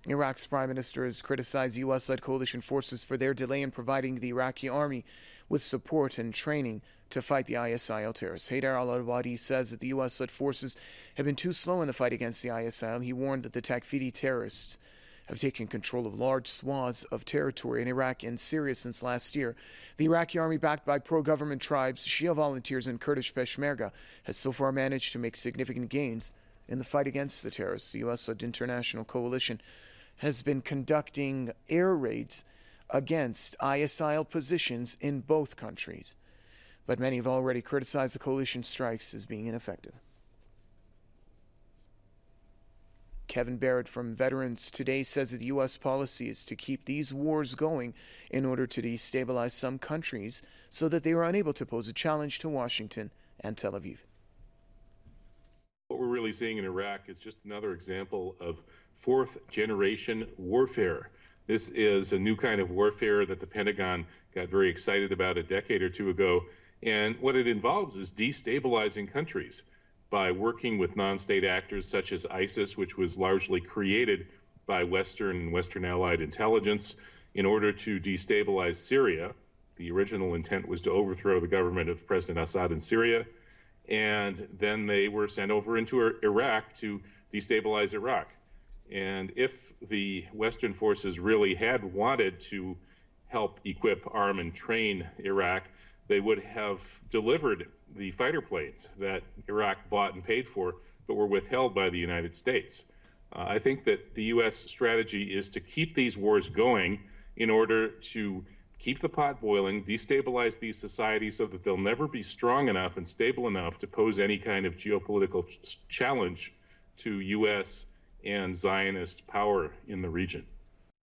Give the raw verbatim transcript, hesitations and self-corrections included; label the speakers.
Speaker 1: Iraq's prime minister has criticized U S-led coalition forces for their delay in providing the Iraqi army with support and training to fight the I S I L terrorists. Haidar al-Awadi says that the U S-led forces have been too slow in the fight against the I S I L. He warned that the Takfiri terrorists have taken control of large swaths of territory in Iraq and Syria since last year. The Iraqi army, backed by pro-government tribes, Shia volunteers, and Kurdish Peshmerga, has so far managed to make significant gains in the fight against the terrorists. The U S-led international coalition has been conducting air raids against I S I L positions in both countries, but many have already criticized the coalition strikes as being ineffective. Kevin Barrett from Veterans Today says that the U S policy is to keep these wars going in order to destabilize some countries so that they are unable to pose a challenge to Washington and Tel Aviv.
Speaker 2: What we're really seeing in Iraq is just another example of fourth generation warfare. This is a new kind of warfare that the Pentagon got very excited about a decade or two ago. And what it involves is destabilizing countries by working with non-state actors such as ISIS, which was largely created by Western and Western allied intelligence in order to destabilize Syria. The original intent was to overthrow the government of President Assad in Syria. And then they were sent over into Iraq to destabilize Iraq. And if the Western forces really had wanted to help equip, arm, and train Iraq, they would have delivered the fighter planes that Iraq bought and paid for, but were withheld by the United States. Uh, I think that the U S strategy is to keep these wars going in order to keep the pot boiling, destabilize these societies so that they'll never be strong enough and stable enough to pose any kind of geopolitical ch- challenge to U S and Zionist power in the region.